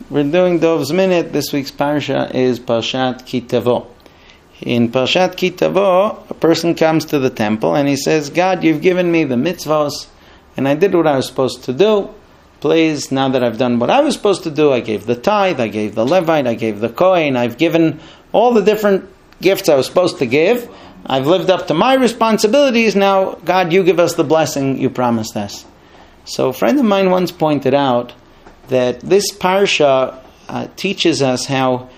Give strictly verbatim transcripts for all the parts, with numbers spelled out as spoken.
We're doing Dov's Minute. This week's parsha is Parshat Ki Tavo. In Parshat Ki Tavo, a person comes to the temple and he says, God, you've given me the mitzvahs, and I did what I was supposed to do. Please, now that I've done what I was supposed to do, I gave the tithe, I gave the Levite, I gave the Kohen, I've given all the different gifts I was supposed to give. I've lived up to my responsibilities. Now, God, you give us the blessing you promised us. So a friend of mine once pointed out that this parsha uh, teaches us how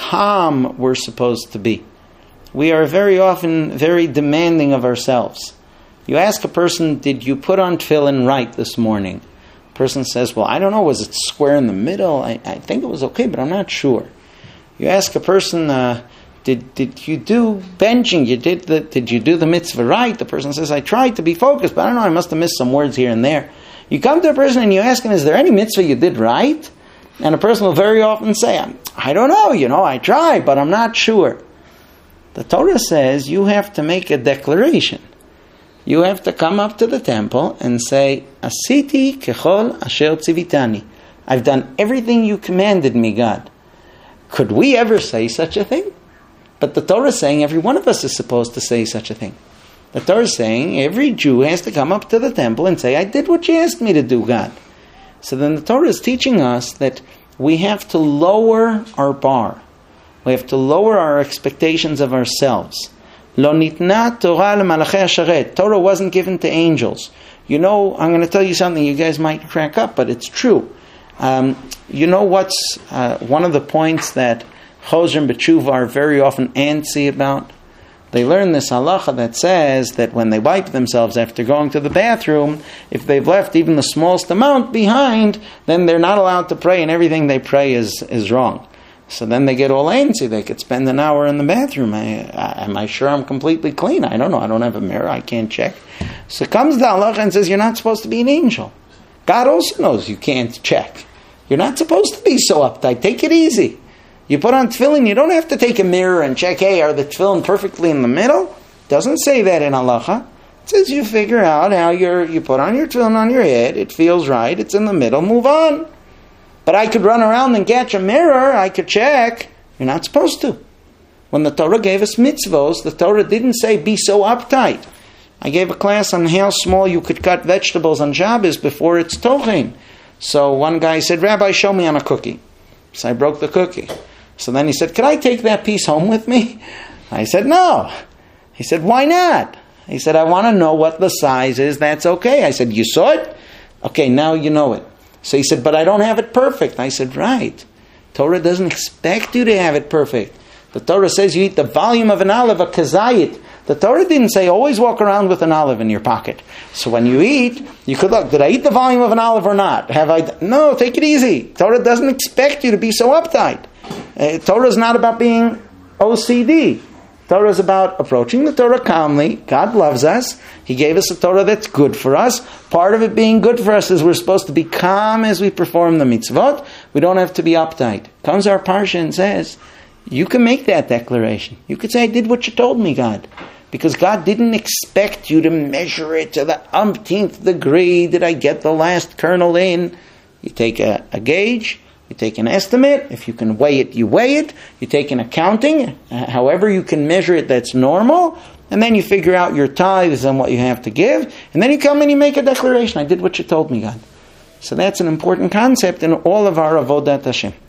calm we're supposed to be. We are very often very demanding of ourselves. You ask a person, did you put on tefillin right this morning? The person says, well, I don't know, was it square in the middle? I, I think it was okay, but I'm not sure. You ask a person, uh, did did you do benching? You did the, did you do the mitzvah right? The person says, I tried to be focused, but I don't know, I must have missed some words here and there. You come to a person and you ask him, is there any mitzvah you did right? And a person will very often say, I don't know, you know, I tried, but I'm not sure. The Torah says you have to make a declaration. You have to come up to the temple and say, Asiti kechol asher tzivitani. I've done everything you commanded me, God. Could we ever say such a thing? But the Torah is saying every one of us is supposed to say such a thing. The Torah is saying every Jew has to come up to the temple and say, I did what you asked me to do, God. So then the Torah is teaching us that we have to lower our bar. We have to lower our expectations of ourselves. Lo nitna Torah lemalachei hasharet. Torah wasn't given to angels. You know, I'm going to tell you something you guys might crack up, but it's true. Um, you know what's uh, one of the points that Choser and B'tshuva are very often antsy about? They learn this halacha that says that when they wipe themselves after going to the bathroom, if they've left even the smallest amount behind, then they're not allowed to pray, and everything they pray is, is wrong. So then they get all antsy. They could spend an hour in the bathroom. I, I, am I sure I'm completely clean? I don't know. I don't have a mirror. I can't check. So comes the halacha and says, you're not supposed to be an angel. God also knows you can't check. You're not supposed to be so uptight. Take it easy. You put on tefillin, you don't have to take a mirror and check, hey, are the tefillin perfectly in the middle? Doesn't say that in halacha. It says you figure out how you're, you put on your tefillin on your head, it feels right, it's in the middle, move on. But I could run around and catch a mirror, I could check. You're not supposed to. When the Torah gave us mitzvos, the Torah didn't say be so uptight. I gave a class on how small you could cut vegetables on Shabbos before it's tochen. So one guy said, Rabbi, show me on a cookie. So I broke the cookie. So then he said, could I take that piece home with me? I said, no. He said, why not? He said, I want to know what the size is. That's okay. I said, you saw it? Okay, now you know it. So he said, but I don't have it perfect. I said, right. Torah doesn't expect you to have it perfect. The Torah says you eat the volume of an olive, a kazayit. The Torah didn't say always walk around with an olive in your pocket. So when you eat, you could look, did I eat the volume of an olive or not? Have I? No, take it easy. Torah doesn't expect you to be so uptight. Uh, Torah is not about being O C D. Torah is about approaching the Torah calmly. God loves us. He gave us a Torah that's good for us. Part of it being good for us is we're supposed to be calm as we perform the mitzvot. We don't have to be uptight. Comes our parsha and says, you can make that declaration. You could say, I did what you told me, God. Because God didn't expect you to measure it to the umpteenth degree. Did I get the last kernel in? You take a, a gauge. You take an estimate. If you can weigh it, you weigh it. You take an accounting. However you can measure it, that's normal. And then you figure out your tithes and what you have to give. And then you come and you make a declaration. I did what you told me, God. So that's an important concept in all of our Avodat Hashem.